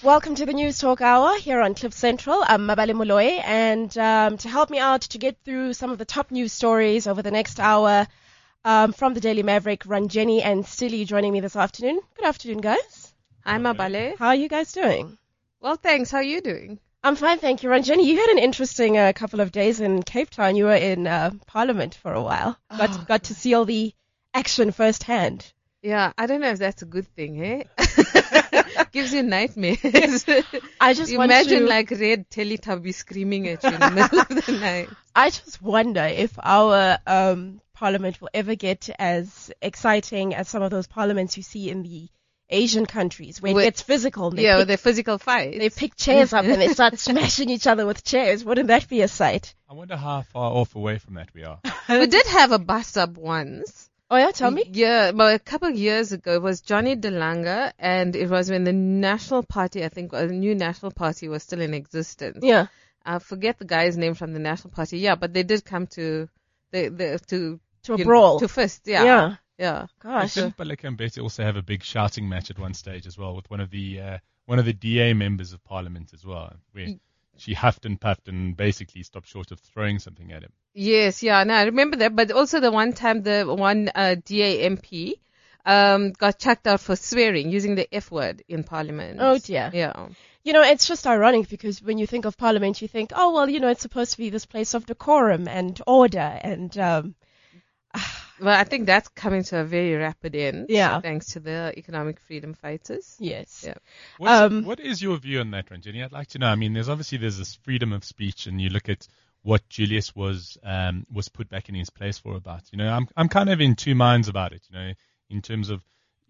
Welcome to the News Talk Hour here on Cliff Central. I'm Mabale Moloi, and to help me out to get through some of the top news stories over the next hour, from the Daily Maverick, Ranjeni and Stilly joining me this afternoon. Good afternoon, guys. Hi, Mabale. How are you guys doing? Well, thanks. How are you doing? I'm fine, thank you. Ranjeni, you had an interesting couple of days in Cape Town. You were in Parliament for a while. Got to see all the action firsthand. Yeah, I don't know if that's a good thing, eh? Gives you nightmares. I just imagine like red Teletubby screaming at you in the middle of the night. I just wonder if our Parliament will ever get as exciting as some of those parliaments you see in the Asian countries where it gets physical. With their physical fights. They pick chairs up and they start smashing each other with chairs. Wouldn't that be a sight? I wonder how far off away from that we are. We did have a bus-up once. Oh yeah, tell me. Yeah, but a couple of years ago, it was Johnny DeLanga, and it was when the National Party, I think, a new National Party was still in existence. Yeah. I forget the guy's name from the National Party. Yeah, but they did come to a brawl. To fist, yeah. Yeah. Gosh. Didn't Baleka Mbete also have a big shouting match at one stage as well with one of the DA members of Parliament as well, where she huffed and puffed and basically stopped short of throwing something at him. Yes, yeah, no, I remember that. But also the one time the one DA MP got chucked out for swearing, using the F word in Parliament. Oh dear. Yeah. You know, it's just ironic because when you think of Parliament, you think, oh well, you know, it's supposed to be this place of decorum and order and. Well, I think that's coming to a very rapid end. Yeah. Thanks to the economic freedom fighters. Yes. Yeah. What is your view on that, Ranjeni? I'd like to know. I mean, there's this freedom of speech, and you look at what Julius was put back in his place for about. You know, I'm kind of in two minds about it. You know, in terms of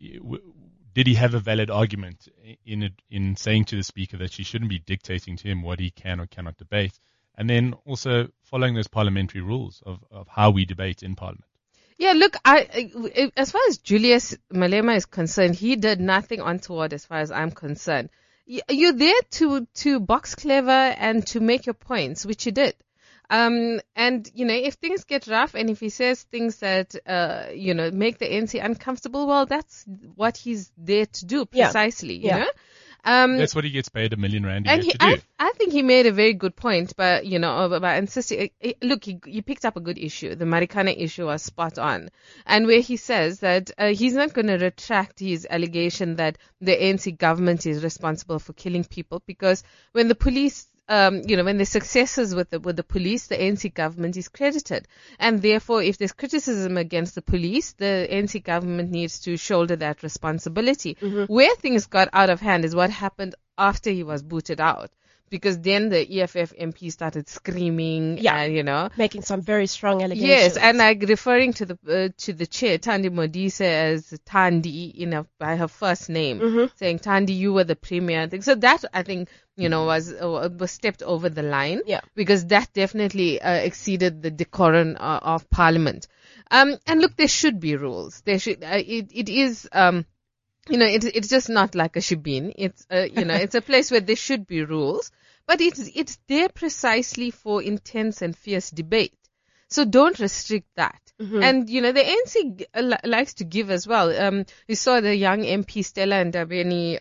did he have a valid argument in saying to the speaker that she shouldn't be dictating to him what he can or cannot debate, and then also following those parliamentary rules of how we debate in Parliament. Yeah, look, as far as Julius Malema is concerned, he did nothing untoward as far as I'm concerned. You're there to box clever and to make your points, which he did. And, you know, if things get rough and if he says things that, you know, make the ANC uncomfortable, well, that's what he's there to do precisely, you know? That's what he gets paid R1 million a year to do. I think he made a very good point, but you know, by insisting. Look, he picked up a good issue. The Marikana issue was spot on, and where he says that he's not going to retract his allegation that the ANC government is responsible for killing people, because when the police. You know, when there's successes with the police, the ANC government is credited. And therefore, if there's criticism against the police, the ANC government needs to shoulder that responsibility. Mm-hmm. Where things got out of hand is what happened after he was booted out. Because then the EFF MP started screaming, and, you know, making some very strong allegations. Yes, and like referring to the chair, Thandi Modise, as Thandi, you know, by her first name, saying, Thandi, you were the premier. I think so. That I think, you know, was stepped over the line, because that definitely exceeded the decorum of Parliament. And look, there should be rules. There should. It is. You know, it's just not like a shebeen. It's, you know, it's a place where there should be rules, but it's there precisely for intense and fierce debate. So don't restrict that. Mm-hmm. And, you know, the ANC likes to give as well. We saw the young MP Stella and Dabeni,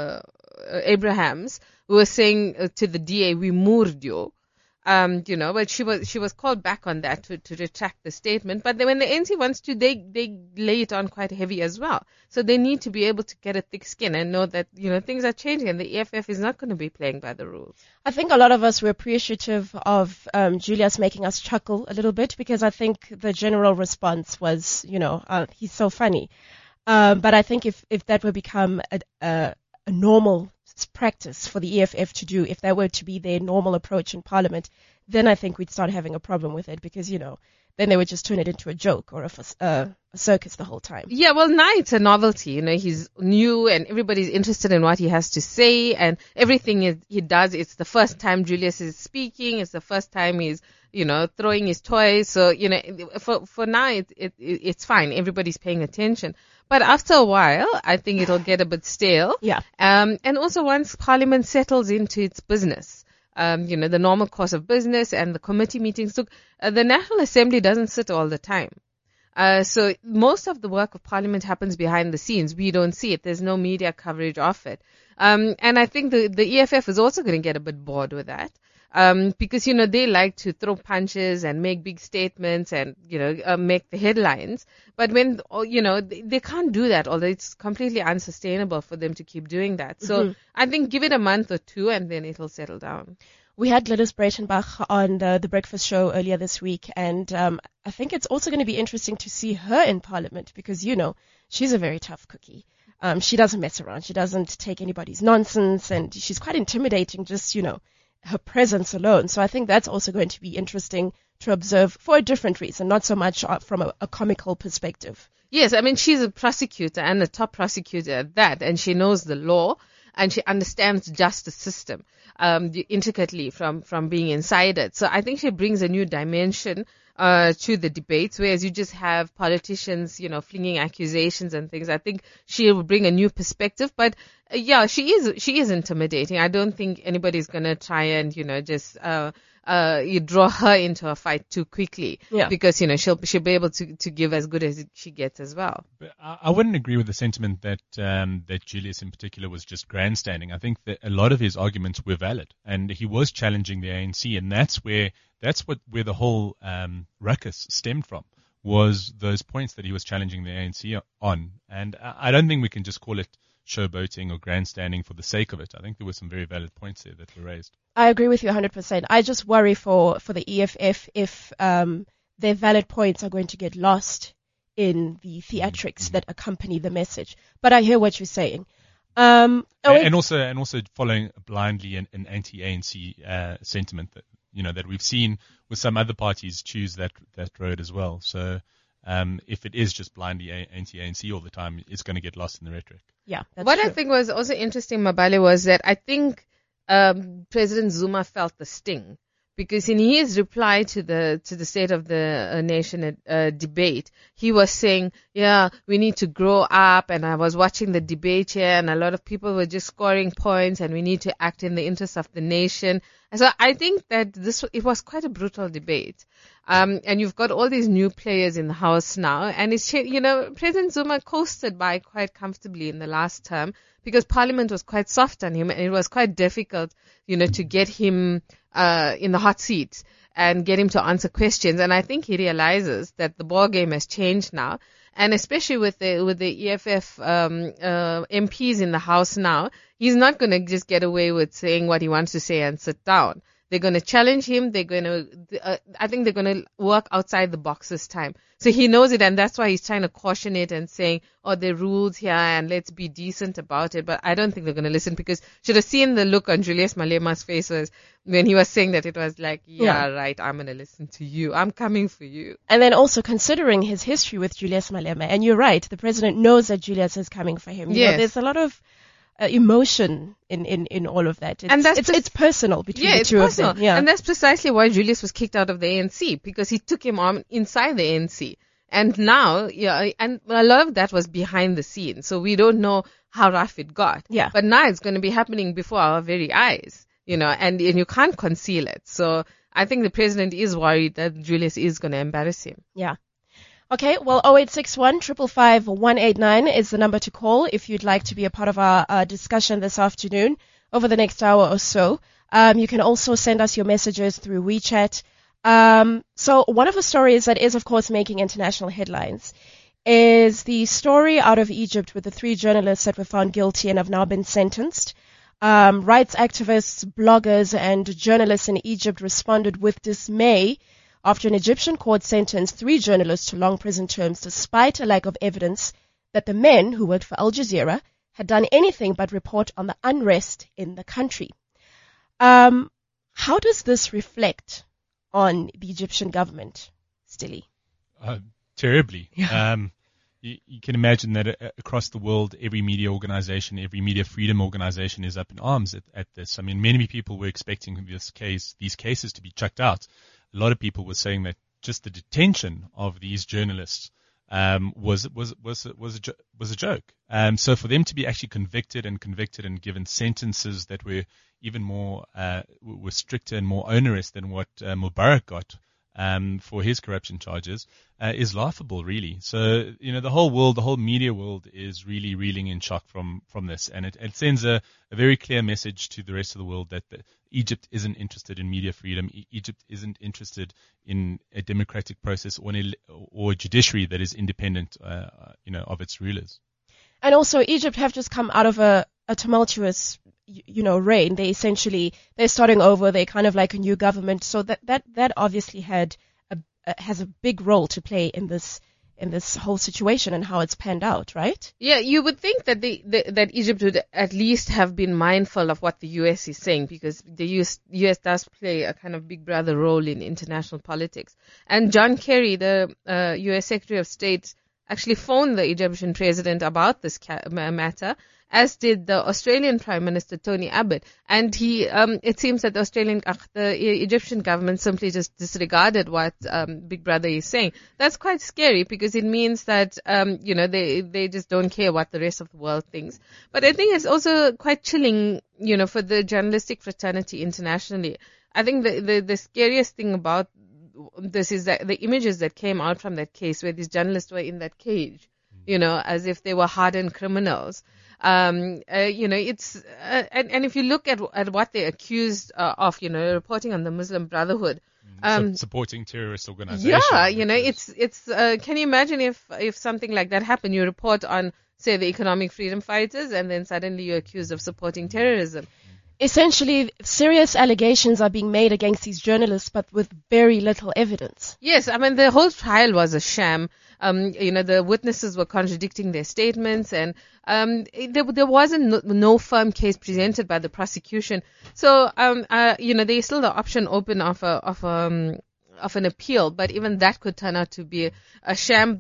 Abrahams, who were saying to the DA, we moved you. You know, but she was called back on that to retract the statement. But then when the ANC wants to, they lay it on quite heavy as well. So they need to be able to get a thick skin and know that, you know, things are changing and the EFF is not going to be playing by the rules. I think a lot of us were appreciative of Julius making us chuckle a little bit, because I think the general response was, you know, he's so funny. But I think if that would become a normal practice for the EFF to do, if that were to be their normal approach in Parliament, then I think we'd start having a problem with it, because, you know, then they would just turn it into a joke or a circus the whole time. Yeah, well, now it's a novelty. You know, he's new and everybody's interested in what he has to say, and everything he does, it's the first time Julius is speaking, it's the first time he's, you know, throwing his toys. So, you know, for now, it's fine. Everybody's paying attention. But after a while, I think it'll get a bit stale. Yeah. And also once Parliament settles into its business, you know, the normal course of business and the committee meetings. Look, the National Assembly doesn't sit all the time. So most of the work of Parliament happens behind the scenes. We don't see it. There's no media coverage of it. And I think the EFF is also going to get a bit bored with that. Because, they like to throw punches and make big statements and, make the headlines. But when, they can't do that, although it's completely unsustainable for them to keep doing that. So I think give it a month or two and then it'll settle down. We had Gladys Breitenbach on the Breakfast Show earlier this week, and I think it's also going to be interesting to see her in Parliament because, she's a very tough cookie. She doesn't mess around. She doesn't take anybody's nonsense, and she's quite intimidating, just, her presence alone. So I think that's also going to be interesting to observe for a different reason, not so much from a comical perspective. Yes, I mean, she's a prosecutor and a top prosecutor at that, and she knows the law and she understands justice system intricately from being inside it. So I think she brings a new dimension to the debates, whereas you just have politicians, flinging accusations and things. I think she will bring a new perspective, but she is intimidating. I don't think anybody's going to try and, just you draw her into a fight too quickly, because she'll be able to give as good as she gets as well. But I wouldn't agree with the sentiment that that Julius in particular was just grandstanding. I think that a lot of his arguments were valid, and he was challenging the ANC, and that's where the whole ruckus stemmed from, was those points that he was challenging the ANC on. And I don't think we can just call it showboating or grandstanding for the sake of it. I think there were some very valid points there that were raised. I agree with you 100%. I just worry for the EFF if their valid points are going to get lost in the theatrics that accompany the message. But I hear what you're saying. And also following blindly an anti-ANC sentiment that that we've seen with some other parties choose that road as well. So if it is just blindly anti-ANC all the time, it's going to get lost in the rhetoric. Yeah, that's what true. I think was also interesting, Mabale, was that I think President Zuma felt the sting, because in his reply to the State of the Nation debate, he was saying, we need to grow up, and I was watching the debate here, and a lot of people were just scoring points, and we need to act in the interest of the nation. And so I think that it was quite a brutal debate. And you've got all these new players in the House now, and it's, President Zuma coasted by quite comfortably in the last term, because Parliament was quite soft on him, and it was quite difficult, to get him in the hot seat and get him to answer questions. And I think he realizes that the ball game has changed now, and especially with the EFF MPs in the House now, he's not going to just get away with saying what he wants to say and sit down. They're going to challenge him. I think they're going to work outside the box this time. So he knows it, and that's why he's trying to caution it and saying, there are rules here and let's be decent about it. But I don't think they're going to listen, because should have seen the look on Julius Malema's face when he was saying that. It was like, right, I'm going to listen to you. I'm coming for you. And then also considering his history with Julius Malema, and you're right, the president knows that Julius is coming for him. There's a lot of emotion in all of that. It's personal between the two of them. Yeah. And that's precisely why Julius was kicked out of the ANC, because he took him on inside the ANC. And now, and a lot of that was behind the scenes. So we don't know how rough it got. Yeah. But now it's going to be happening before our very eyes, and you can't conceal it. So I think the president is worried that Julius is going to embarrass him. Yeah. Okay, well, 0861 555 189 is the number to call if you'd like to be a part of our discussion this afternoon over the next hour or so. You can also send us your messages through WeChat. So one of the stories that is, of course, making international headlines is the story out of Egypt with the 3 journalists that were found guilty and have now been sentenced. Rights activists, bloggers, and journalists in Egypt responded with dismay after an Egyptian court sentenced 3 journalists to long prison terms despite a lack of evidence that the men who worked for Al Jazeera had done anything but report on the unrest in the country. How does this reflect on the Egyptian government, Stilly? Terribly. Yeah. You can imagine that across the world, every media organization, every media freedom organization is up in arms at this. I mean, many people were expecting these cases to be chucked out. A lot of people were saying that just the detention of these journalists was a joke. So for them to be actually convicted and given sentences that were even more were stricter and more onerous than what Mubarak got for his corruption charges is laughable, really. So, the whole world, the whole media world is really reeling in shock from this. And it sends a very clear message to the rest of the world that Egypt isn't interested in media freedom. Egypt isn't interested in a democratic process or a judiciary that is independent, of its rulers. And also, Egypt have just come out of a tumultuous, reign. They're starting over. They're kind of like a new government. So that obviously has a big role to play in this whole situation and how it's panned out, right? Yeah, you would think that that Egypt would at least have been mindful of what the US is saying, because the US does play a kind of big brother role in international politics. And John Kerry, the US Secretary of State, actually phoned the Egyptian president about this matter, as did the Australian Prime Minister Tony Abbott. And it seems that the Egyptian government simply just disregarded what Big Brother is saying. That's quite scary, because it means that they just don't care what the rest of the world thinks. But I think it's also quite chilling, for the journalistic fraternity internationally. I think the scariest thing about this is that the images that came out from that case, where these journalists were in that cage, as if they were hardened criminals. It's and if you look at what they're accused of, reporting on the Muslim Brotherhood, supporting terrorist organizations. Yeah, it's can you imagine if something like that happened? You report on, say, the economic freedom fighters, and then suddenly you're accused of supporting terrorism. Essentially, serious allegations are being made against these journalists, but with very little evidence. Yes, I mean, the whole trial was a sham. The witnesses were contradicting their statements, and there wasn't no firm case presented by the prosecution. So, there's still the option open of an appeal, but even that could turn out to be a sham.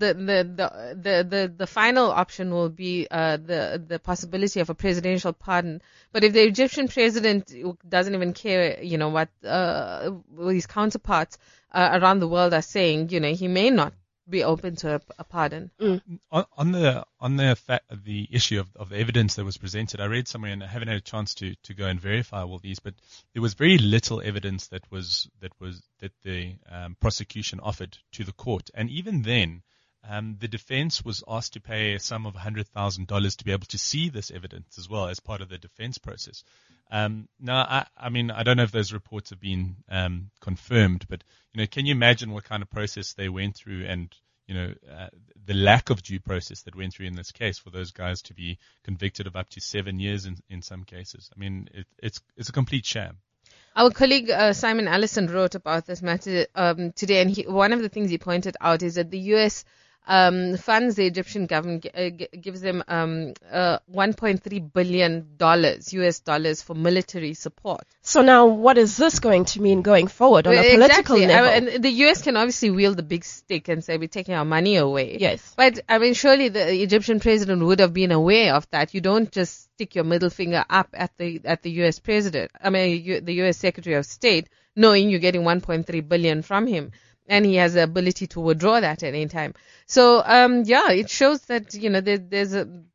The final option will be the possibility of a presidential pardon. But if the Egyptian president doesn't even care, what his counterparts around the world are saying, he may not be open to a pardon. On the issue of the evidence that was presented, I read somewhere, and I haven't had a chance to go and verify all these, but there was very little evidence that the prosecution offered to the court, and even then, the defense was asked to pay a sum of $100,000 to be able to see this evidence as well as part of the defense process. Now, I don't know if those reports have been confirmed, but can you imagine what kind of process they went through, and the lack of due process that went through in this case for those guys to be convicted of up to 7 years in some cases? I mean, it's a complete sham. Our colleague Simon Allison wrote about this matter today, and one of the things he pointed out is that the U.S. funds the Egyptian government, gives them $1.3 billion US dollars for military support. So now, what is this going to mean going forward on a political level? And the US can obviously wield the big stick and say, we're taking our money away. Yes. But, surely the Egyptian president would have been aware of that. You don't just stick your middle finger up at the US president, the US Secretary of State, knowing you're getting $1.3 billion from him. And he has the ability to withdraw that at any time. So, it shows that, there's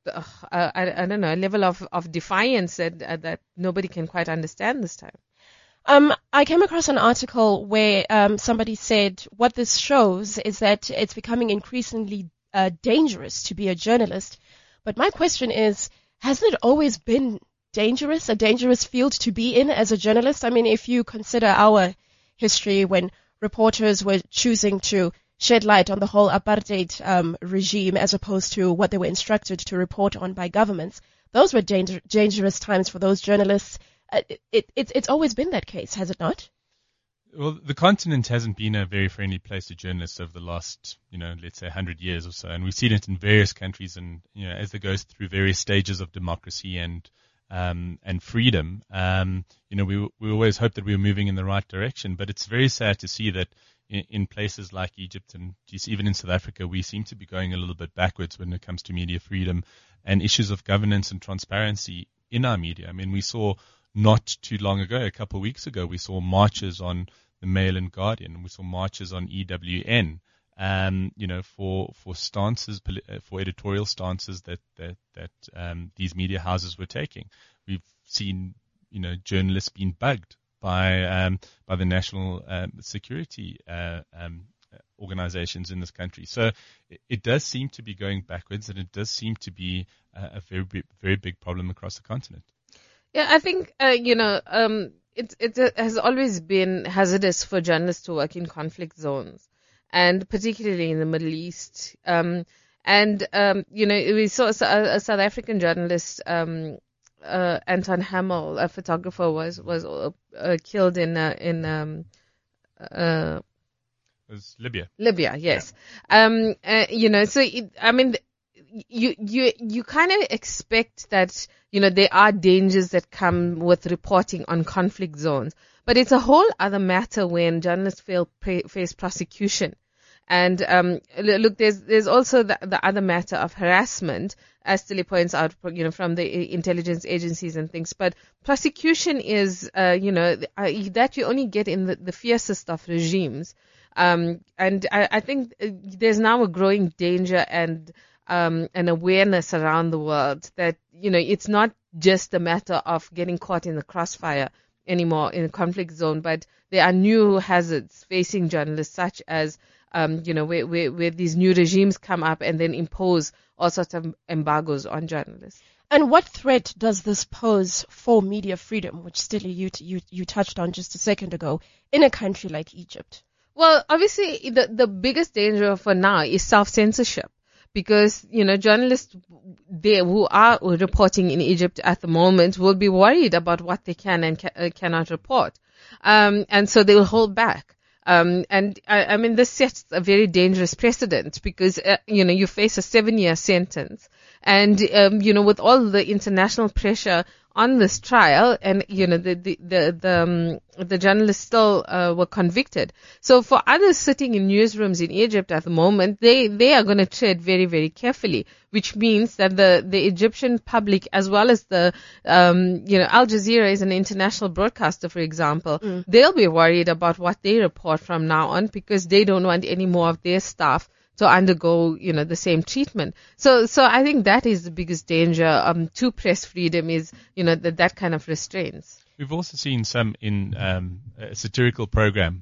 a level of defiance that nobody can quite understand this time. I came across an article where somebody said what this shows is that it's becoming increasingly dangerous to be a journalist. But my question is, hasn't it always been dangerous, a dangerous field to be in as a journalist? I mean, if you consider our history when reporters were choosing to shed light on the whole apartheid regime as opposed to what they were instructed to report on by governments. Those were dangerous times for those journalists. It's always been that case, has it not? Well, the continent hasn't been a very friendly place to journalists over the last, let's say 100 years or so. And we've seen it in various countries, and, as it goes through various stages of democracy and freedom, we always hope that we were moving in the right direction, but it's very sad to see that in places like Egypt and even in South Africa, we seem to be going a little bit backwards when it comes to media freedom and issues of governance and transparency in our media. I mean, we saw not too long ago, a couple of weeks ago, we saw marches on the Mail and Guardian, and we saw marches on EWN. For stances, for editorial stances that these media houses were taking. We've seen, journalists being bugged by the national security organizations in this country. So it does seem to be going backwards, and it does seem to be a very big problem across the continent. Yeah, I think it has always been hazardous for journalists to work in conflict zones, and particularly in the Middle East. We saw a South African journalist, Anton Hamel, a photographer, was killed in It was Libya. Libya, yes. You kind of expect that, there are dangers that come with reporting on conflict zones, but it's a whole other matter when journalists face prosecution. And look, there's also the other matter of harassment, as Tilly points out, from the intelligence agencies and things. But prosecution is, that you only get in the fiercest of regimes. And I think there's now a growing danger and an awareness around the world that, it's not just a matter of getting caught in the crossfire anymore in a conflict zone, but there are new hazards facing journalists, such as where these new regimes come up and then impose all sorts of embargoes on journalists. And what threat does this pose for media freedom, which Stilly, you touched on just a second ago, in a country like Egypt? Well, obviously, the biggest danger for now is self-censorship, because, journalists there who are reporting in Egypt at the moment will be worried about what they can and cannot report. And so they will hold back. This sets a very dangerous precedent, because, you face a 7-year sentence, and, with all the international pressure on this trial, and, the journalists still, were convicted. So for others sitting in newsrooms in Egypt at the moment, they are going to tread very, very carefully, which means that the Egyptian public, as well as the, Al Jazeera is an international broadcaster, for example, they'll be worried about what they report from now on, because they don't want any more of their staff to undergo, the same treatment. So I think that is the biggest danger, to press freedom, is, that kind of restraints. We've also seen some in, a satirical program,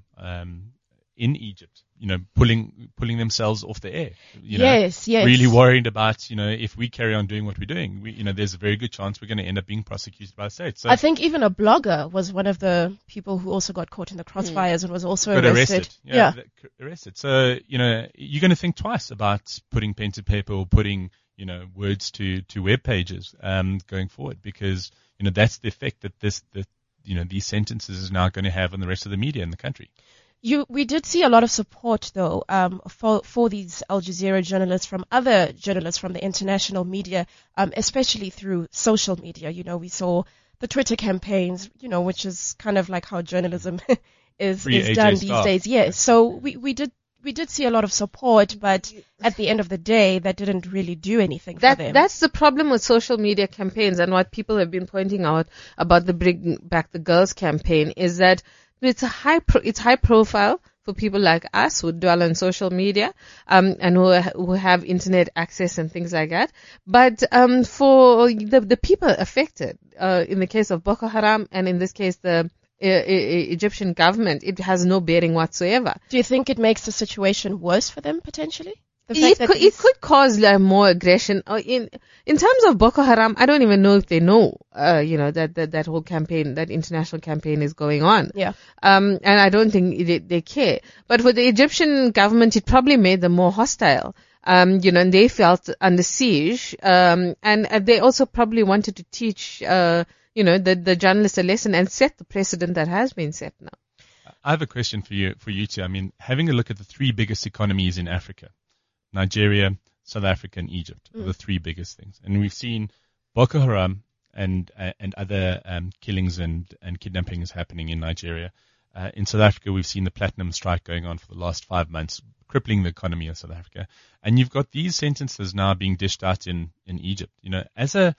in Egypt, pulling themselves off the air. Yes. Really worried about, if we carry on doing what we're doing, there's a very good chance we're going to end up being prosecuted by the state. So I think even a blogger was one of the people who also got caught in the crossfires and was also arrested. Arrested. So, you're going to think twice about putting pen to paper or putting, words to web pages, going forward, because, that's the effect that these sentences is now going to have on the rest of the media in the country. We did see a lot of support, though, for these Al Jazeera journalists from other journalists from the international media, especially through social media. We saw the Twitter campaigns, which is kind of like how journalism is done these days. Yes. So we did see a lot of support, but at the end of the day, that didn't really do anything for them. That's the problem with social media campaigns, and what people have been pointing out about the Bring Back the Girls campaign is that it's high profile for people like us who dwell on social media, and who have internet access and things like that. But, for the people affected, in the case of Boko Haram, and in this case, the Egyptian government, it has no bearing whatsoever. Do you think it makes the situation worse for them, potentially? It could cause more aggression. In terms of Boko Haram, I don't even know if they know, that whole campaign, that international campaign is going on. Yeah. And I don't think they care. But for the Egyptian government, it probably made them more hostile. And they felt under siege. And they also probably wanted to teach, the journalists a lesson and set the precedent that has been set now. I have a question for you two. I mean, having a look at the 3 biggest economies in Africa, Nigeria, South Africa, and Egypt are the 3 biggest things. And we've seen Boko Haram and other killings and kidnappings happening in Nigeria. In South Africa, we've seen the platinum strike going on for the last 5 months, crippling the economy of South Africa. And you've got these sentences now being dished out in Egypt. As an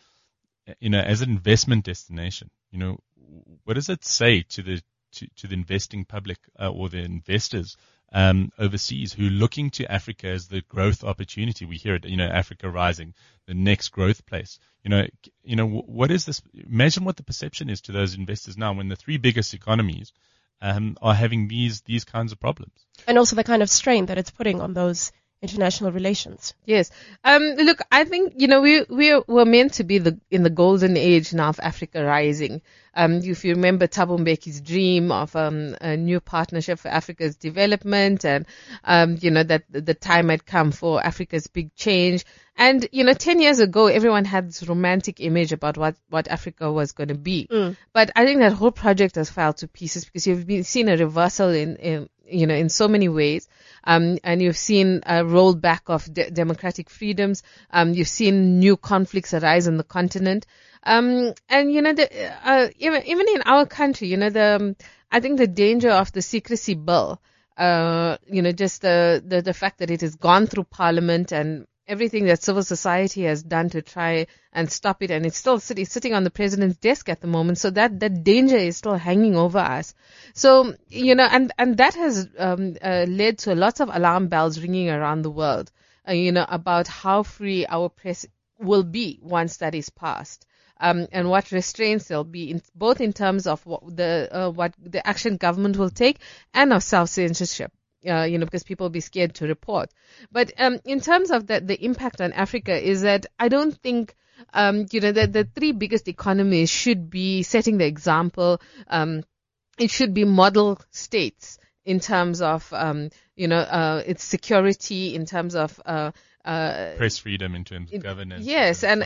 investment destination, what does it say to the investing public, or the investors, overseas who are looking to Africa as the growth opportunity. We hear it, Africa rising, the next growth place. What is this? Imagine what the perception is to those investors now when the three biggest economies are having these kinds of problems. And also the kind of strain that it's putting on those international relations. Yes. Look, I think, we were meant to be in the golden age now of Africa rising. If you remember Thabo Mbeki's dream of a new partnership for Africa's development and, that the time had come for Africa's big change. And, 10 years ago, everyone had this romantic image about what Africa was going to be. But I think that whole project has fallen to pieces because you've seen a reversal in so many ways. And you've seen a rollback of democratic freedoms. You've seen new conflicts arise on the continent. And even in our country, I think the danger of the secrecy bill, just the fact that it has gone through Parliament and everything that civil society has done to try and stop it, and it's still sitting on the president's desk at the moment. So that danger is still hanging over us. So, and that has led to lots of alarm bells ringing around the world, about how free our press will be once that is passed. And what restraints there'll be, both in terms of what the action government will take and of self-censorship. Because people will be scared to report. But in terms of the impact on Africa is that I don't think, the three biggest economies should be setting the example. It should be model states in terms of, its security, in terms of press freedom in terms of governance. Yes, the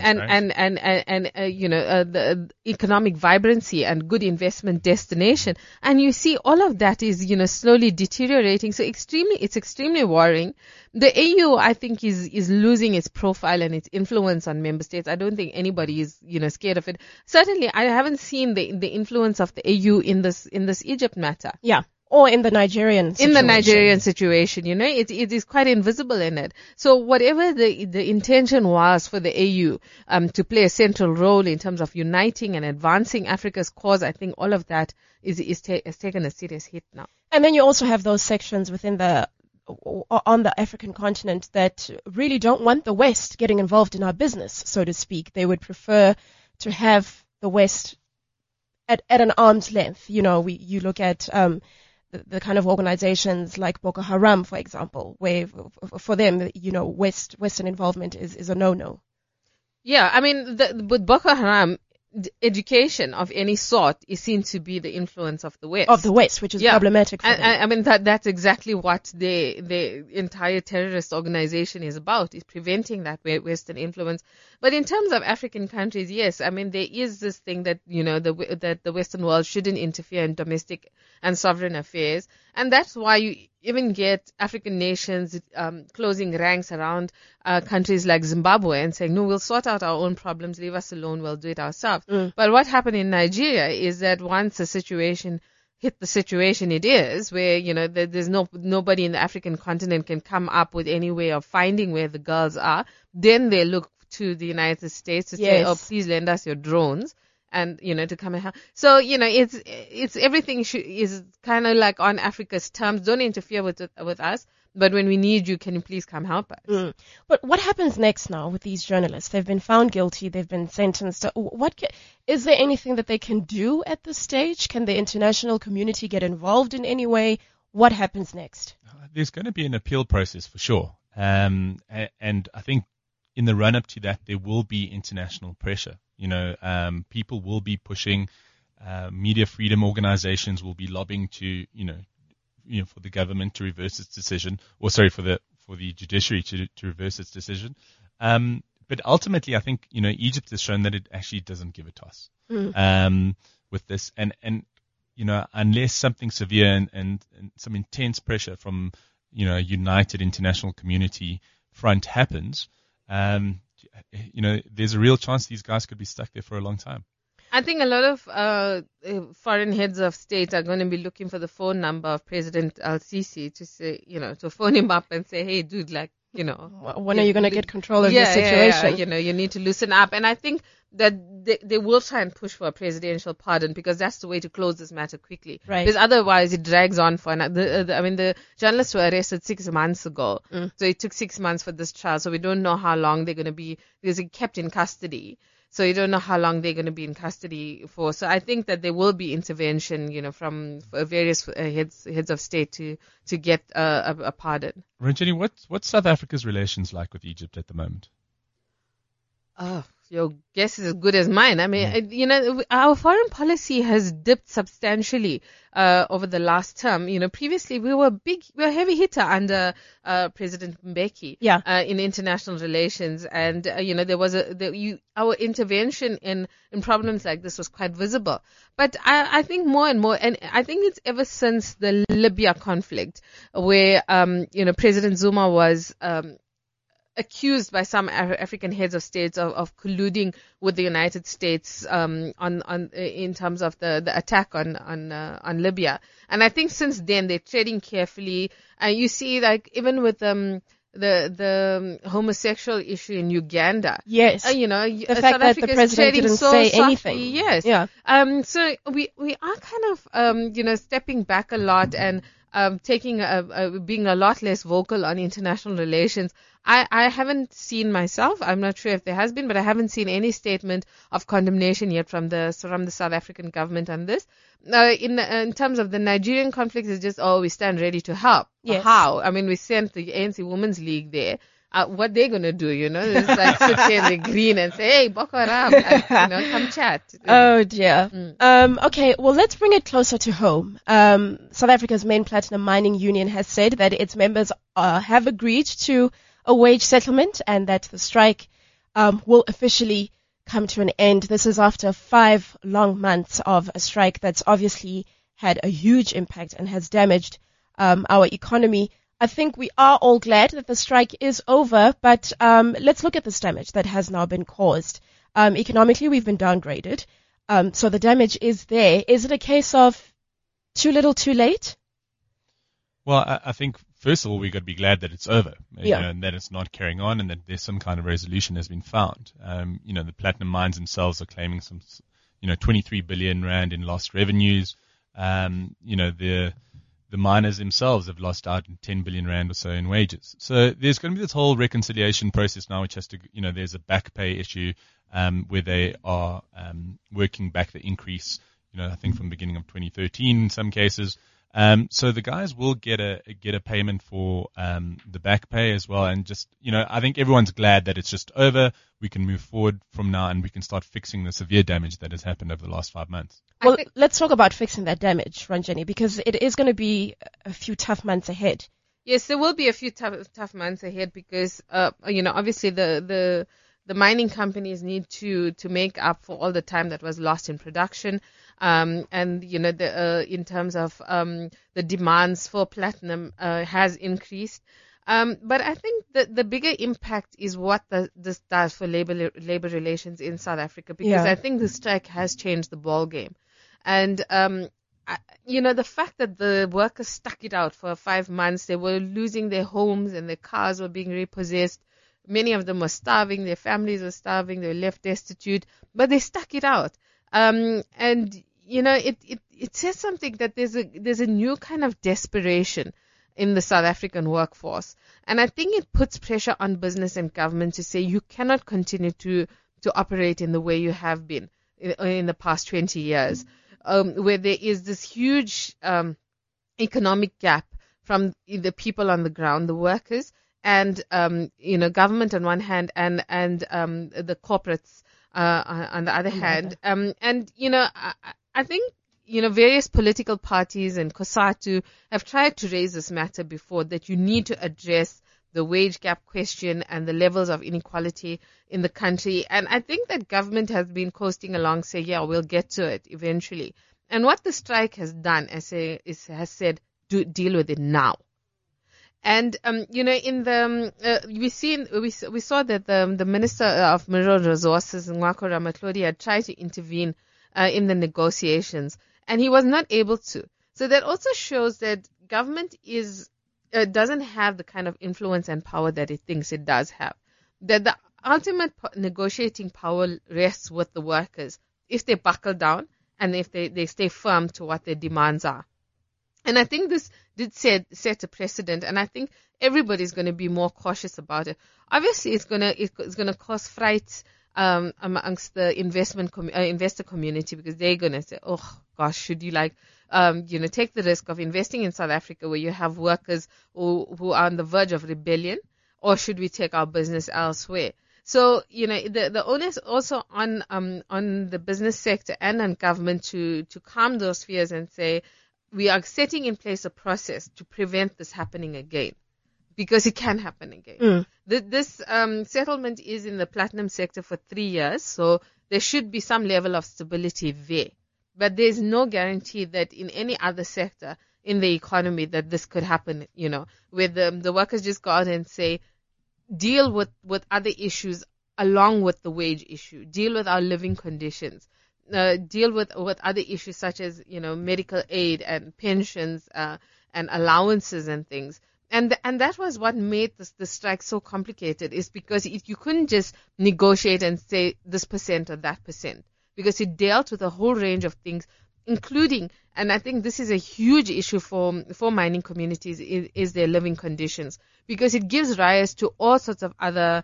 economic vibrancy and good investment destination. And you see all of that is, slowly deteriorating. So it's extremely worrying. The AU, I think, is losing its profile and its influence on member states. I don't think anybody is, scared of it. Certainly, I haven't seen the influence of the AU in this Egypt matter. Yeah. Or in the Nigerian situation. It is quite invisible in it. So whatever the intention was for the AU, to play a central role in terms of uniting and advancing Africa's cause, I think all of that has taken a serious hit now. And then you also have those sections on the African continent that really don't want the West getting involved in our business, so to speak. They would prefer to have the West at an arm's length. You look at, the kind of organizations like Boko Haram, for example, where for them, Western involvement is a no-no. Yeah, I mean, with Boko Haram, education of any sort is seen to be the influence of the West. Of the West, which is problematic for them. I mean, that's exactly what the entire terrorist organization is about, is preventing that Western influence. But in terms of African countries, yes, I mean, there is this thing that, that the Western world shouldn't interfere in domestic and sovereign affairs. And that's why you even get African nations closing ranks around countries like Zimbabwe and saying, no, we'll sort out our own problems, leave us alone, we'll do it ourselves. But what happened in Nigeria is that once a situation hit the situation it is, where, there's nobody in the African continent can come up with any way of finding where the girls are, then they look to the United States to say, oh, please lend us your drones. And, to come and help. So, it's everything is kind of like on Africa's terms. Don't interfere with us. But when we need you, can you please come help us? But what happens next now with these journalists? They've been found guilty. They've been sentenced. Is there anything that they can do at this stage? Can the international community get involved in any way? What happens next? There's going to be an appeal process for sure. And I think in the run-up to that, there will be international pressure. People will be pushing, media freedom organizations will be lobbying to, for the government to reverse its decision, or for the judiciary to reverse its decision. But ultimately, I think, Egypt has shown that it actually doesn't give a toss, with this. And, unless something severe and some intense pressure from, a united international community front happens, there's a real chance these guys could be stuck there for a long time. I think a lot of foreign heads of state are going to be looking for the phone number of President Al-Sisi to say, to phone him up and say, hey, dude, When are you going to get control of the situation? You need to loosen up. And I think that they will try and push for a presidential pardon because that's the way to close this matter quickly. Right. Because otherwise it drags on for another. The journalists were arrested 6 months ago. So it took 6 months for this trial. So we don't know how long they're going to be, because they're kept in custody. So you don't know how long they're going to be in custody for. So I think that there will be intervention, from various heads of state to get a pardon. Ranjani, what's South Africa's relations like with Egypt at the moment? Oh, your guess is as good as mine. I mean, our foreign policy has dipped substantially over the last term. Previously we were a heavy hitter under President Mbeki in international relations, and there was our intervention in problems like this was quite visible. But I think more and more, and I think it's ever since the Libya conflict, where President Zuma was accused by some African heads of states of colluding with the United States in terms of the attack on Libya. And I think since then they're treading carefully. You see, like even with the homosexual issue in Uganda. Yes. The fact South that Africa the president didn't say anything. Yes. Yeah. So we are kind of stepping back a lot and taking being a lot less vocal on international relations. I haven't seen myself. I'm not sure if there has been, but I haven't seen any statement of condemnation yet from the South African government on this. In terms of the Nigerian conflict, it's just we stand ready to help. Yes. How? I mean, we sent the ANC Women's League there. What they're gonna do, it's like sit here in the green and say, "Hey, Boko Haram, come chat." Oh dear. Okay, well, let's bring it closer to home. South Africa's main platinum mining union has said that its members have agreed to a wage settlement and that the strike will officially come to an end. This is after 5 long months of a strike that's obviously had a huge impact and has damaged our economy. I think we are all glad that the strike is over, but let's look at this damage that has now been caused. Economically, we've been downgraded, so the damage is there. Is it a case of too little, too late? Well, I think first of all we got to be glad that it's over, and that it's not carrying on, and that there's some kind of resolution has been found. The platinum mines themselves are claiming some, 23 billion rand in lost revenues. The miners themselves have lost out 10 billion rand or so in wages. So there's going to be this whole reconciliation process now, which has to, there's a back pay issue, where they are, working back the increase, I think from the beginning of 2013 in some cases. So the guys will get a payment for, the back pay as well. And just, I think everyone's glad that it's just over. We can move forward from now and we can start fixing the severe damage that has happened over the last 5 months. Well, let's talk about fixing that damage, Ranjani, because it is going to be a few tough months ahead. Yes, there will be a few tough months ahead because, obviously the mining companies need to make up for all the time that was lost in production. And in terms of the demands for platinum has increased. But I think the bigger impact is what this does for labor relations in South Africa, because I think the strike has changed the ball game. And the fact that the workers stuck it out for 5 months, they were losing their homes and their cars were being repossessed. Many of them were starving, their families were starving, they were left destitute, but they stuck it out. It says something that there's a new kind of desperation in the South African workforce. And I think it puts pressure on business and government to say you cannot continue to operate in the way you have been in the past 20 years, where there is this huge economic gap from the people on the ground, the workers, and government on one hand, and the corporates on the other hand. I think various political parties and COSATU have tried to raise this matter before, that you need to address the wage gap question and the levels of inequality in the country. And I think that government has been coasting along, say, we'll get to it eventually. And what the strike has done has said, deal with it now. And we saw that the Minister of Mineral Resources, Ngoako Ramatlhodi, had tried to intervene in the negotiations, and he was not able to. So that also shows that government is doesn't have the kind of influence and power that it thinks it does have. That the ultimate negotiating power rests with the workers if they buckle down and if they stay firm to what their demands are. And I think this did set a precedent, and I think everybody's going to be more cautious about it. Obviously, it's going to cause fright amongst the investor community, because they're going to say, oh gosh, should you take the risk of investing in South Africa where you have workers who are on the verge of rebellion, or should we take our business elsewhere? So, the onus also on the business sector and on government to calm those fears and say, we are setting in place a process to prevent this happening again, because it can happen again. This settlement is in the platinum sector for 3 years, so there should be some level of stability there. But there's no guarantee that in any other sector in the economy that this could happen, where the workers just go out and say, deal with other issues along with the wage issue, deal with our living conditions, deal with other issues such as, medical aid and pensions and allowances and things. And that was what made the strike so complicated, is because you couldn't just negotiate and say this percent or that percent, because it dealt with a whole range of things, including, and I think this is a huge issue for mining communities, is their living conditions, because it gives rise to all sorts of other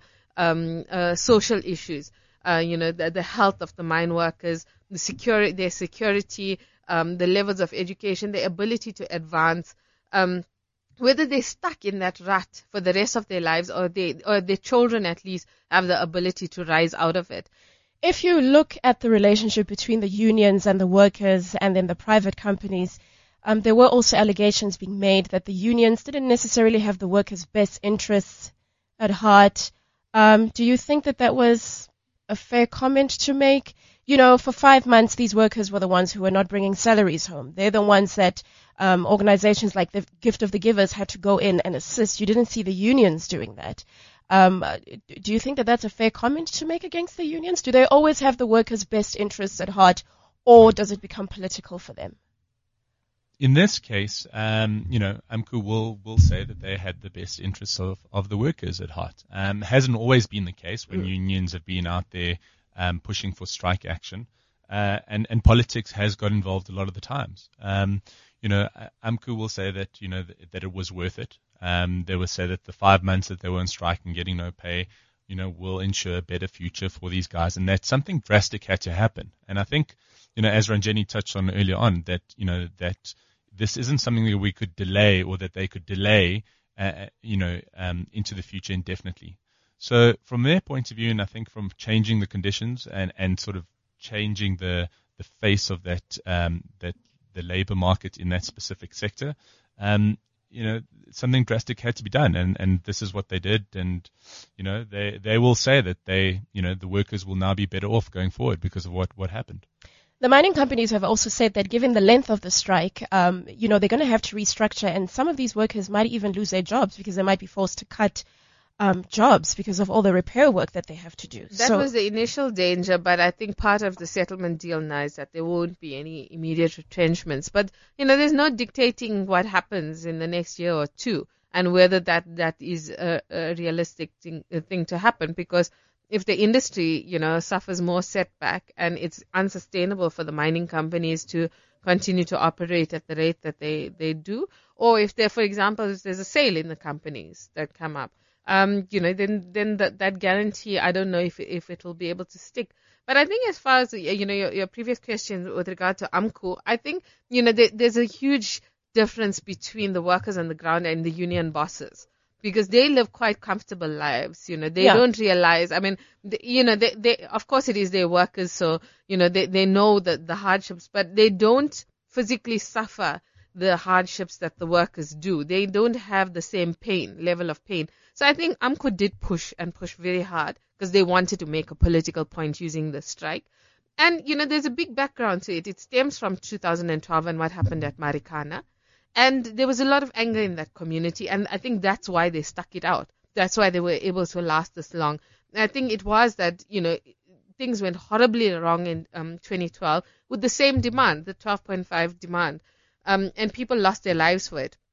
social issues. The health of the mine workers, their security, the levels of education, their ability to advance, whether they're stuck in that rut for the rest of their lives, or their children at least have the ability to rise out of it. If you look at the relationship between the unions and the workers and then the private companies, there were also allegations being made that the unions didn't necessarily have the workers' best interests at heart. Do you think that was a fair comment to make? For 5 months, these workers were the ones who were not bringing salaries home. They're the ones that organizations like the Gift of the Givers had to go in and assist. You didn't see the unions doing that. Do you think that that's a fair comment to make against the unions? Do they always have the workers' best interests at heart, or does it become political for them? In this case, AMCU will say that they had the best interests of the workers at heart. Hasn't always been the case when unions have been out there pushing for strike action, and politics has got involved a lot of the times. AMCU will say that that it was worth it. They will say that the 5 months that they were on strike and getting no pay, will ensure a better future for these guys, and that something drastic had to happen. And I think, as Ranjeni touched on earlier on, that that this isn't something that we could delay, or that they could delay, into the future indefinitely. So from their point of view, and I think from changing the conditions and sort of changing the face of that the labor market in that specific sector, something drastic had to be done, and this is what they did. And they will say that the workers will now be better off going forward because of what happened. The mining companies have also said that given the length of the strike, they're going to have to restructure, and some of these workers might even lose their jobs because they might be forced to cut jobs because of all the repair work that they have to do. That was the initial danger, but I think part of the settlement deal now is that there won't be any immediate retrenchments. But, there's no dictating what happens in the next year or two, and whether that is a realistic thing to happen, because if the industry, suffers more setback and it's unsustainable for the mining companies to continue to operate at the rate that they do, or if there, for example, if there's a sale in the companies that come up, then that guarantee, I don't know if it will be able to stick. But I think as far as, your previous question with regard to AMCU, I think, there's a huge difference between the workers on the ground and the union bosses, because they live quite comfortable lives. They don't realize, they of course it is their workers, so, they know the hardships, but they don't physically suffer the hardships that the workers do. They don't have the same level of pain. So I think AMCU did push very hard because they wanted to make a political point using the strike. And, there's a big background to it. It stems from 2012 and what happened at Marikana. And there was a lot of anger in that community, and I think that's why they stuck it out. That's why they were able to last this long. And I think it was that, things went horribly wrong in 2012 with the same demand, the 12.5 demand, and people lost their lives for it.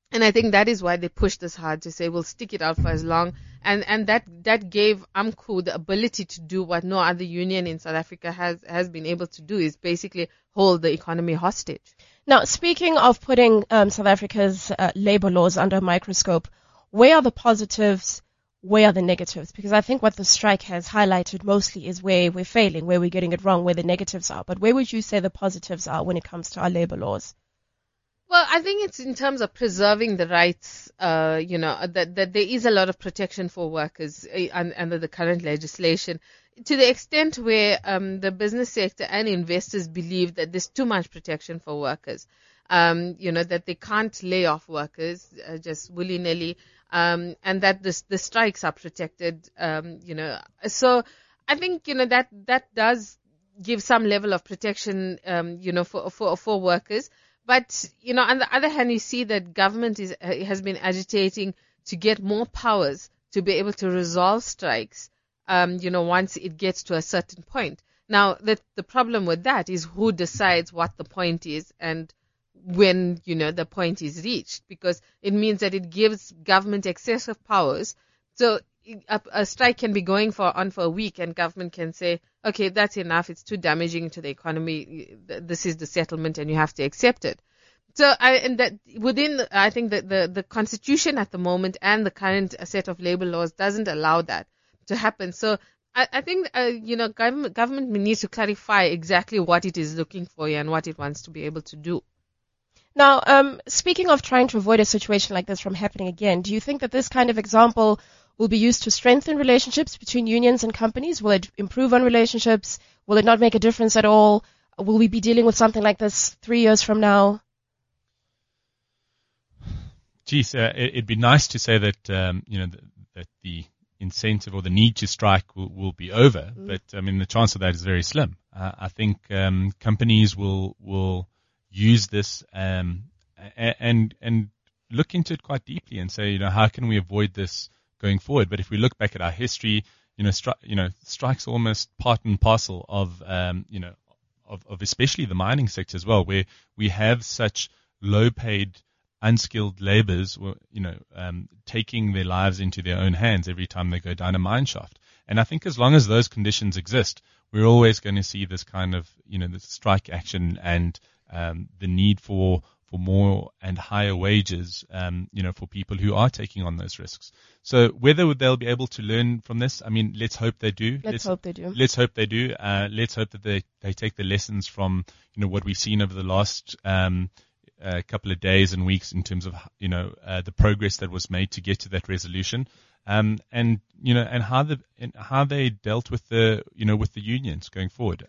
And I think that is why they pushed this hard to say we'll stick it out for as long, and that gave AMCU the ability to do what no other union in South Africa has been able to do, is basically hold the economy hostage. Now, speaking of putting South Africa's labor laws under a microscope, where are the positives? Where are the negatives? Because I think what the strike has highlighted mostly is where we're failing, where we're getting it wrong, where the negatives are. But where would you say the positives are when it comes to our labor laws? Well, I think it's in terms of preserving the rights, that there is a lot of protection for workers under the current legislation, to the extent where the business sector and investors believe that there's too much protection for workers, that they can't lay off workers just willy-nilly, and that the strikes are protected, So I think, that does give some level of protection, for workers. But, on the other hand, you see that government has been agitating to get more powers to be able to resolve strikes, once it gets to a certain point. Now, the problem with that is who decides what the point is and when, the point is reached, because it means that it gives government excessive powers. So a strike can be going on for a week, and government can say, okay, that's enough. It's too damaging to the economy. This is the settlement, and you have to accept it. So, I think that the constitution at the moment and the current set of labor laws doesn't allow that to happen. So, I think, government needs to clarify exactly what it is looking for and what it wants to be able to do. Now, speaking of trying to avoid a situation like this from happening again, do you think that this kind of example will be used to strengthen relationships between unions and companies? Will it improve on relationships? Will it not make a difference at all? Will we be dealing with something like this 3 years from now? Geez, it'd be nice to say that, that the incentive or the need to strike will be over, but the chance of that is very slim. I think companies will use this and look into it quite deeply and say, how can we avoid this going forward? But if we look back at our history, strikes are almost part and parcel of especially the mining sector as well, where we have such low-paid, unskilled laborers, taking their lives into their own hands every time they go down a mine shaft. And I think as long as those conditions exist, we're always going to see this kind of, the strike action and the need for more and higher wages, for people who are taking on those risks. So whether they'll be able to learn from this, let's hope they do. Let's hope they do. Let's hope they do. Let's hope that they take the lessons from, what we've seen over the last couple of days and weeks in terms of, the progress that was made to get to that resolution. And how they dealt with the unions going forward.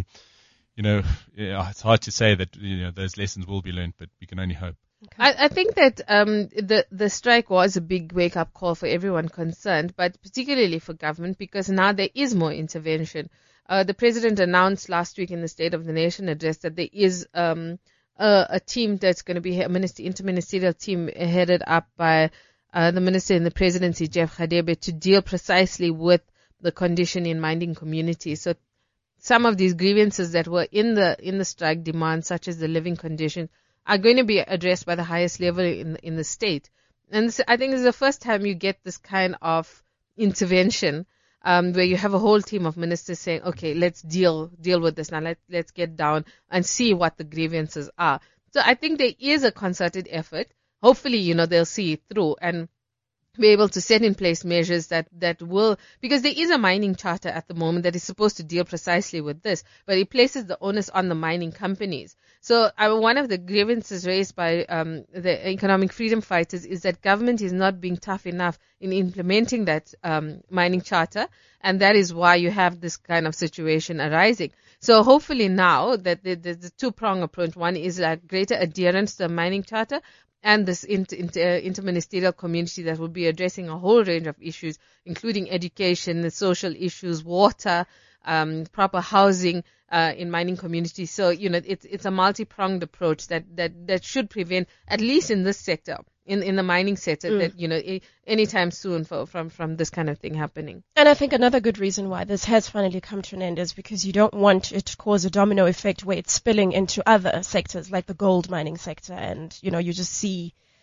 It's hard to say that, those lessons will be learned, but we can only hope. Okay. I think that the strike was a big wake-up call for everyone concerned, but particularly for government, because now there is more intervention. The president announced last week in the State of the Nation address that there is a team that's going to be interministerial team headed up by the minister in the presidency, Jeff Radebe, to deal precisely with the condition in mining communities. So some of these grievances that were in the strike demands, such as the living conditions, are going to be addressed by the highest level in the state. And I think this is the first time you get this kind of intervention, where you have a whole team of ministers saying, okay, let's deal with this now. Let's get down and see what the grievances are. So I think there is a concerted effort. Hopefully, they'll see it through and be able to set in place measures that will, because there is a mining charter at the moment that is supposed to deal precisely with this, but it places the onus on the mining companies. So one of the grievances raised by the economic freedom fighters is that government is not being tough enough in implementing that mining charter, and that is why you have this kind of situation arising. So hopefully now that there's a two-pronged approach. One is a greater adherence to the mining charter, and this interministerial community that will be addressing a whole range of issues, including education, the social issues, water, proper housing in mining communities. So, it's a multi-pronged approach that should prevent, at least in this sector, in the mining sector, that, anytime soon from this kind of thing happening. And I think another good reason why this has finally come to an end is because you don't want it to cause a domino effect where it's spilling into other sectors like the gold mining sector, and, you just see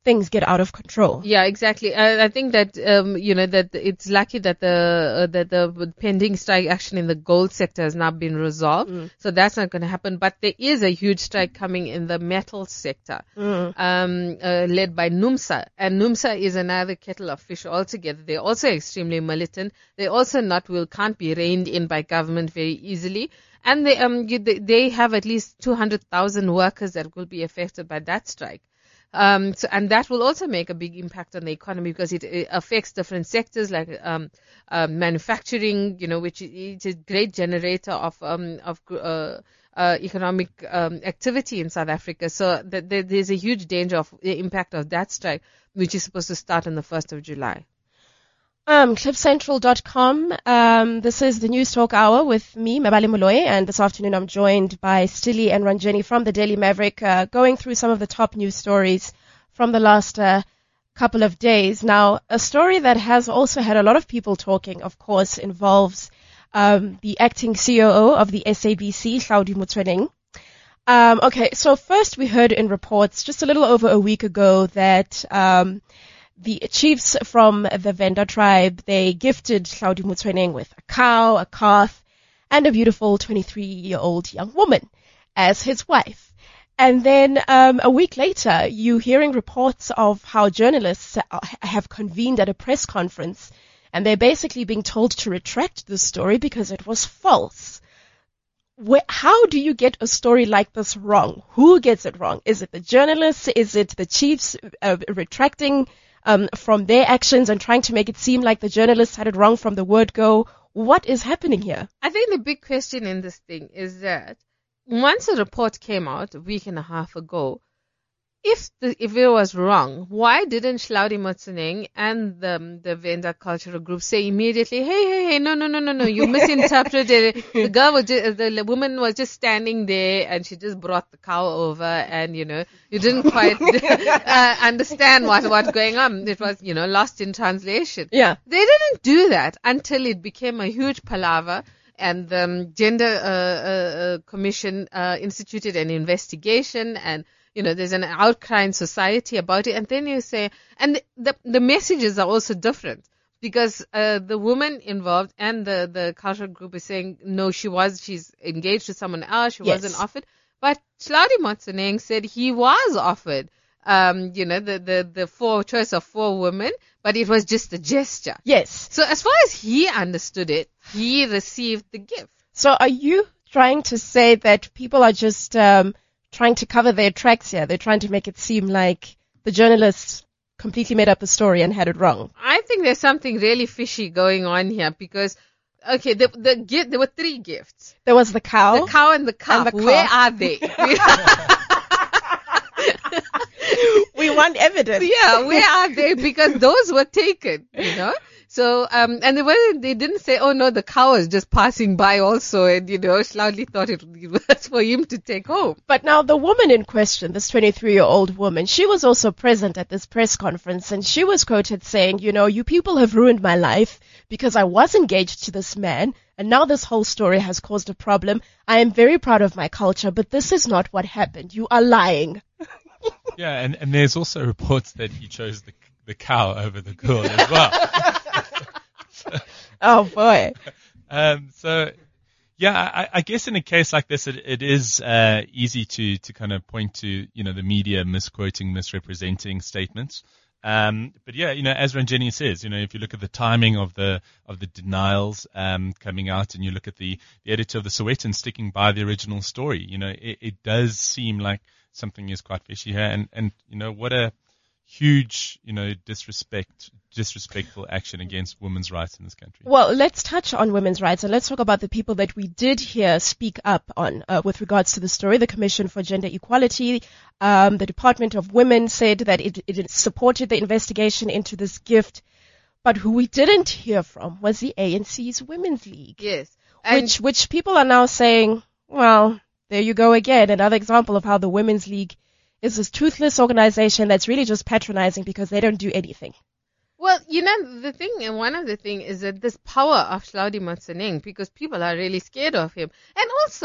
things get out of control. Yeah, exactly. I think that that it's lucky that the pending strike action in the gold sector has not been resolved, so that's not going to happen. But there is a huge strike coming in the metal sector, led by NUMSA, and NUMSA is another kettle of fish altogether. They're also extremely militant. They also can't be reined in by government very easily. And they have at least 200,000 workers that will be affected by that strike. And that will also make a big impact on the economy because it affects different sectors like manufacturing, which is a great generator of economic activity in South Africa. So there's a huge danger of the impact of that strike, which is supposed to start on the 1st of July. CliffCentral.com. This is the News Talk Hour with me, Mabali Moloi, and this afternoon I'm joined by Stili and Ranjeni from the Daily Maverick, going through some of the top news stories from the last couple of days. Now, a story that has also had a lot of people talking, of course, involves the acting COO of the SABC, Hlaudi Motsoeneng. Okay, so first we heard in reports just a little over a week ago that the chiefs from the Venda tribe, they gifted Hlaudi Motsoeneng with a cow, a calf, and a beautiful 23-year-old young woman as his wife. And then a week later, you hearing reports of how journalists have convened at a press conference, and they're basically being told to retract the story because it was false. How do you get a story like this wrong? Who gets it wrong? Is it the journalists? Is it the chiefs retracting from their actions and trying to make it seem like the journalists had it wrong from the word go? What is happening here? I think the big question in this thing is that once a report came out a week and a half ago, if it was wrong, why didn't Hlaudi Motsoeneng and the Venda Cultural Group say immediately, hey, no, you misinterpreted it. The woman was just standing there and she just brought the cow over and, you didn't quite understand what's going on. It was, lost in translation. Yeah. They didn't do that until it became a huge palaver. And the Gender Commission instituted an investigation, and there's an outcry in society about it. And then you say, and the messages are also different because the woman involved and the cultural group is saying no, she's engaged to someone else, she wasn't offered. But Hlaudi Motsoeneng said he was offered the choice of 4 women, but it was just a gesture. Yes. So as far as he understood it, he received the gift. So are you trying to say that people are just trying to cover their tracks here? They're trying to make it seem like the journalists completely made up the story and had it wrong. I think there's something really fishy going on here because, okay, there were 3 gifts. There was the cow. The cow and the calf. Where are they? We want evidence. Yeah, where are they? Because those were taken, So, and they didn't say, oh no, the cow was just passing by also, and Hlaudi thought it was for him to take home. But now the woman in question, this 23-year-old woman, she was also present at this press conference, and she was quoted saying, you people have ruined my life because I was engaged to this man, and now this whole story has caused a problem. I am very proud of my culture, but this is not what happened. You are lying. Yeah, and there's also reports that he chose the cow over the girl as well. Oh boy. So yeah, I guess in a case like this, it is easy to kind of point to the media misquoting, misrepresenting statements. But yeah, as Ranjeni says, if you look at the timing of the denials coming out, and you look at the editor of the Sowetan sticking by the original story, it does seem like something is quite fishy here, and what a huge, disrespectful action against women's rights in this country. Well, let's touch on women's rights, and let's talk about the people that we did hear speak up on with regards to the story. The Commission for Gender Equality, the Department of Women said that it supported the investigation into this gift, but who we didn't hear from was the ANC's Women's League. Yes. Which people are now saying, well, there you go again, another example of how the Women's League is this toothless organization that's really just patronizing because they don't do anything. Well, the thing, and one of the things is that this power of Hlaudi Motsoeneng, because people are really scared of him. And also,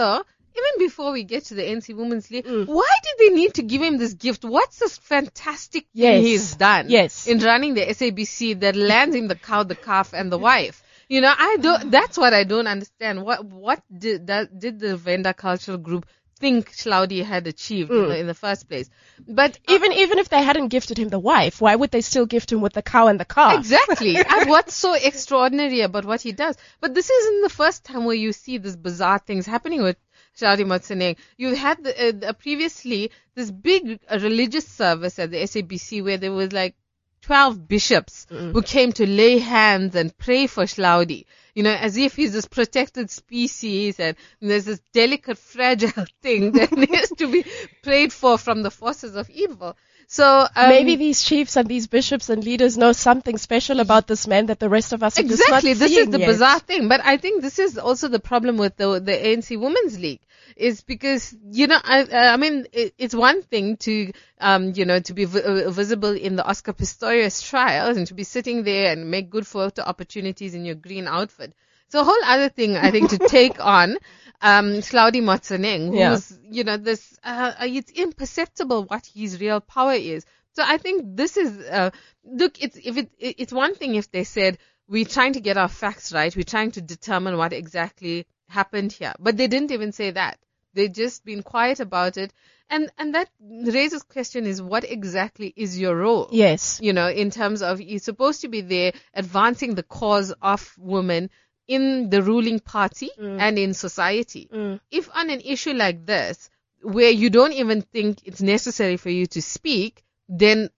even before we get to the ANC Women's League, why did they need to give him this gift? What's this fantastic thing he's done in running the SABC that lands him the cow, the calf, and the wife? You know, that's what I don't understand. What did the Venda Cultural Group think Hlaudi had achieved in the first place? But even if they hadn't gifted him the wife, why would they still gift him with the cow and the calf? Exactly. And what's so extraordinary about what he does? But this isn't the first time where you see these bizarre things happening with Hlaudi Motsoeneng. You had previously this big religious service at the SABC where there was like 12 bishops who came to lay hands and pray for Hlaudi, you know, as if he's this protected species and there's this delicate, fragile thing that needs to be prayed for from the forces of evil. So maybe these chiefs and these bishops and leaders know something special about this man that the rest of us are just not seeing This is the yet. bizarre thing. But I think this is also the problem with the ANC Women's League, is because, you know, I mean, it's one thing to, you know, to be visible in the Oscar Pistorius trial and to be sitting there and make good photo opportunities in your green outfit. It's a whole other thing, I think, to take on Hlaudi Motsoeneng, who's, you know, this, it's imperceptible what his real power is. So I think this is, look, it's one thing if they said, we're trying to get our facts right, we're trying to determine what exactly happened here. But they didn't even say that. They've just been quiet about it. And that raises question is, what exactly is your role? Yes. You know, in terms of, you're supposed to be there advancing the cause of women in the ruling party and in society. If on an issue like this, where you don't even think it's necessary for you to speak, then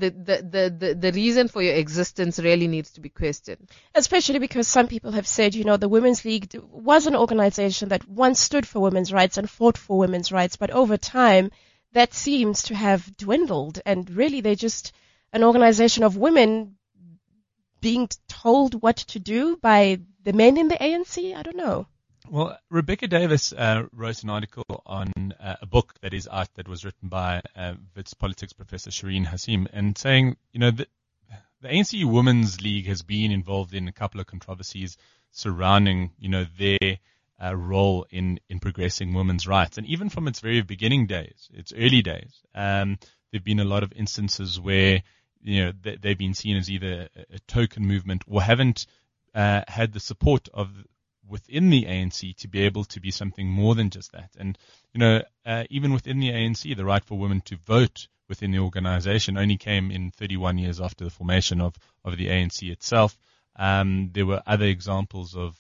the reason for your existence really needs to be questioned. Especially because some people have said, you know, the Women's League was an organization that once stood for women's rights and fought for women's rights, but over time that seems to have dwindled, and really they're just an organization of women being told what to do by the men in the ANC. I don't know. Well, Rebecca Davis wrote an article on a book that is out that was written by Wits politics professor Shireen Hasim, and saying, you know, the ANC Women's League has been involved in a couple of controversies surrounding, you know, their role in progressing women's rights. And even from its very beginning days, its early days, there've been a lot of instances where, you know, they've been seen as either a token movement or haven't had the support of within the ANC to be able to be something more than just that. And, you know, even within the ANC, the right for women to vote within the organization only came in 31 years after the formation of the ANC itself. There were other examples of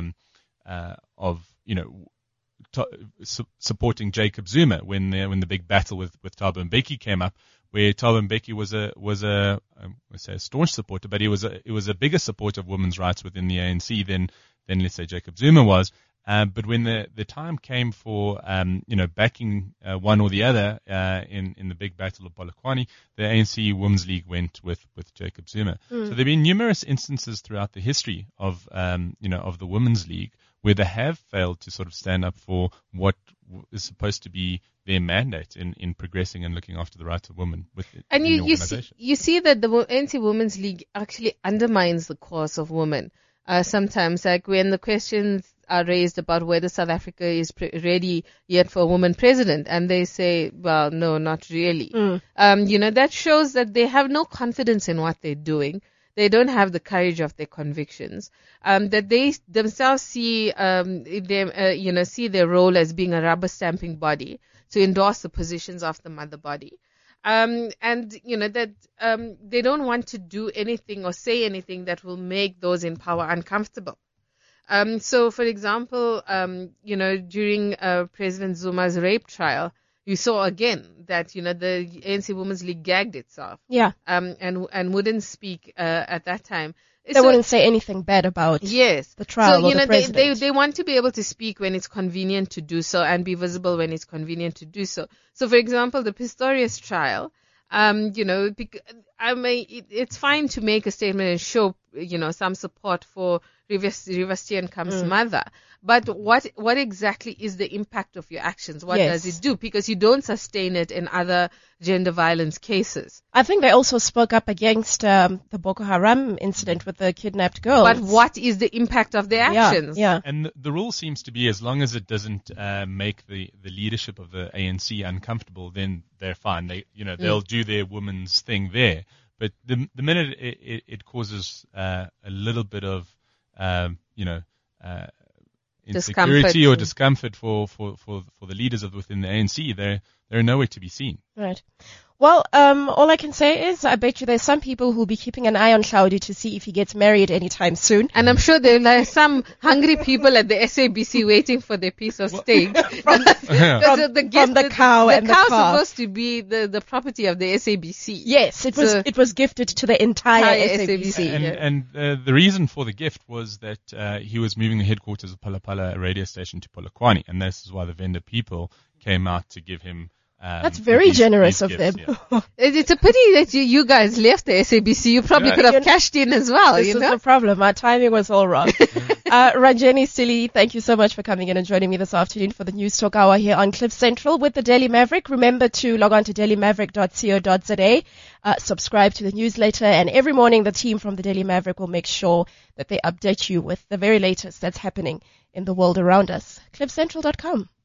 you know, supporting Jacob Zuma when the big battle with Thabo Mbeki came up, where Thabo Mbeki was a staunch supporter, but it was a bigger supporter of women's rights within the ANC than let's say Jacob Zuma was. But when the time came for you know, backing one or the other in the big battle of Polokwane, the ANC Women's League went with Jacob Zuma. So there've been numerous instances throughout the history of you know, of the Women's League where they have failed to sort of stand up for what is supposed to be their mandate in progressing and looking after the rights of women within the organization. You see that the ANC Women's League actually undermines the cause of women. Sometimes, like when the questions are raised about whether South Africa is ready yet for a woman president, and they say, well, no, not really. You know, that shows that they have no confidence in what they're doing. They don't have the courage of their convictions. That they themselves see you know, see their role as being a rubber stamping body to endorse the positions of the mother body. And you know that they don't want to do anything or say anything that will make those in power uncomfortable. So, for example, you know, during President Zuma's rape trial, you saw again that, you know, the ANC Women's League gagged itself. Yeah. And wouldn't speak at that time. They wouldn't say anything bad about the trial or the president. They want to be able to speak when it's convenient to do so and be visible when it's convenient to do so. So, for example, the Pistorius trial, you know, it's fine to make a statement and show, you know, some support for River Steenkamp's mother. but what exactly is the impact of your actions? What Yes. does it do? Because you don't sustain it in other gender violence cases. I think they also spoke up against the Boko Haram incident with the kidnapped girls. But what is the impact of their actions? Yeah. And the rule seems to be, as long as it doesn't make the leadership of the ANC uncomfortable, then they're fine. They'll do their woman's thing there. But the minute it causes a little bit of insecurity or discomfort for the leaders within the ANC, they're nowhere to be seen. Right. Well, all I can say is I bet you there's some people who'll be keeping an eye on Hlaudi to see if he gets married anytime soon. And I'm sure there are some hungry people at the SABC waiting for their piece of steak. From the cow and the cow car. supposed to be the property of the SABC. Yes, it was gifted to the entire SABC. And the reason for the gift was that he was moving the headquarters of Phala Phala radio station to Polokwane, and this is why the vendor people came out to give him. That's very generous of gifts, them. Yeah. It's a pity that you guys left the SABC. You probably could have cashed in as well. This is the problem. Our timing was all wrong. Ranjeni Stili, thank you so much for coming in and joining me this afternoon for the News Talk Hour here on Cliff Central with the Daily Maverick. Remember to log on to dailymaverick.co.za, subscribe to the newsletter, and every morning the team from the Daily Maverick will make sure that they update you with the very latest that's happening in the world around us. CliffCentral.com.